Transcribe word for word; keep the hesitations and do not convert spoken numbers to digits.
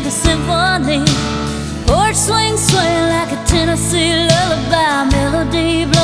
a symphony. Porch swing swaying like a Tennessee lullaby melody.